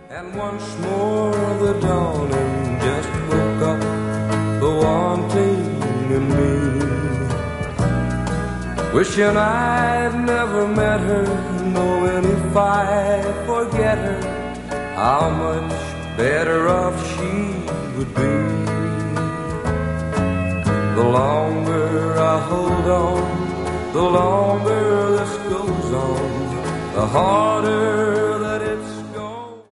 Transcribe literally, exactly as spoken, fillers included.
And once more the dawning just woke up the wanting in me. Wishing I'd never met her, knowing if I forget her, how much better off she would be. The longer I hold on, the longer this goes on, the harder